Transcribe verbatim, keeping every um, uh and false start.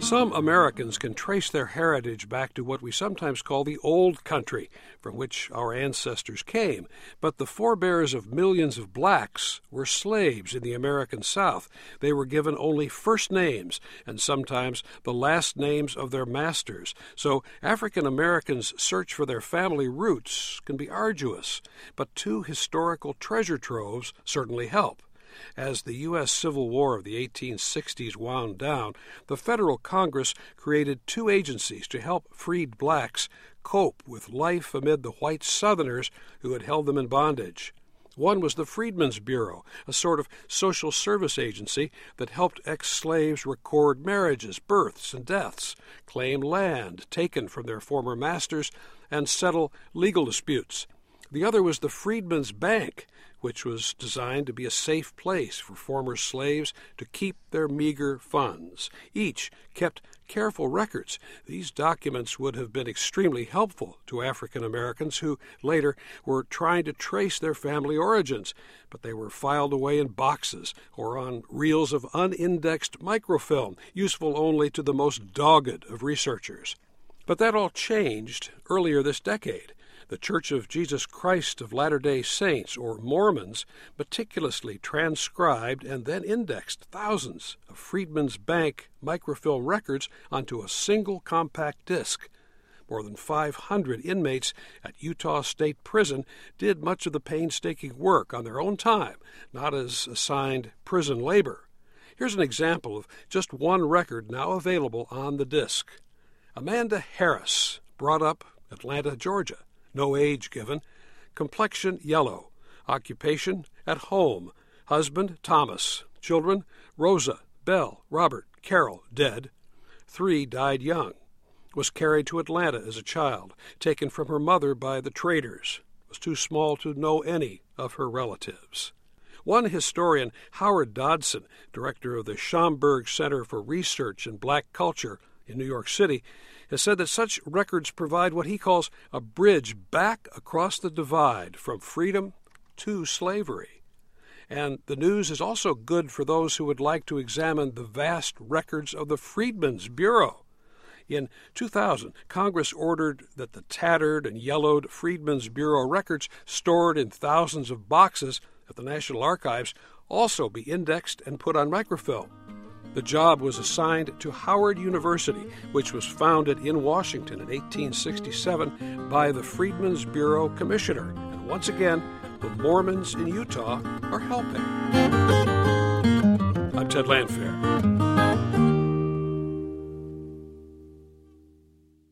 Some Americans can trace their heritage back to what we sometimes call the old country, from which our ancestors came. But the forebears of millions of blacks were slaves in the American South. They were given only first names and sometimes the last names of their masters. So African Americans' search for their family roots can be arduous, but two historical treasure troves certainly help. As the U S Civil War of the eighteen sixties wound down, the federal Congress created two agencies to help freed blacks cope with life amid the white Southerners who had held them in bondage. One was the Freedmen's Bureau, a sort of social service agency that helped ex-slaves record marriages, births, and deaths, claim land taken from their former masters, and settle legal disputes. The other was the Freedmen's Bank, which was designed to be a safe place for former slaves to keep their meager funds. Each kept careful records. These documents would have been extremely helpful to African Americans who later were trying to trace their family origins, but they were filed away in boxes or on reels of unindexed microfilm, useful only to the most dogged of researchers. But that all changed earlier this decade. The Church of Jesus Christ of Latter-day Saints, or Mormons, meticulously transcribed and then indexed thousands of Freedmen's Bank microfilm records onto a single compact disc. More than five hundred inmates at Utah State Prison did much of the painstaking work on their own time, not as assigned prison labor. Here's an example of just one record now available on the disc. Amanda Harris, brought up Atlanta, Georgia. No age given. Complexion yellow. Occupation at home. Husband Thomas. Children Rosa, Belle, Robert, Carol, dead. Three died young. Was carried to Atlanta as a child, taken from her mother by the traders. Was too small to know any of her relatives. One historian, Howard Dodson, director of the Schomburg Center for Research in Black Culture in New York City, has said that such records provide what he calls a bridge back across the divide from freedom to slavery. And the news is also good for those who would like to examine the vast records of the Freedmen's Bureau. In two thousand, Congress ordered that the tattered and yellowed Freedmen's Bureau records stored in thousands of boxes at the National Archives also be indexed and put on microfilm. The job was assigned to Howard University, which was founded in Washington in eighteen sixty-seven by the Freedmen's Bureau Commissioner. And once again, the Mormons in Utah are helping. I'm Ted Landfair.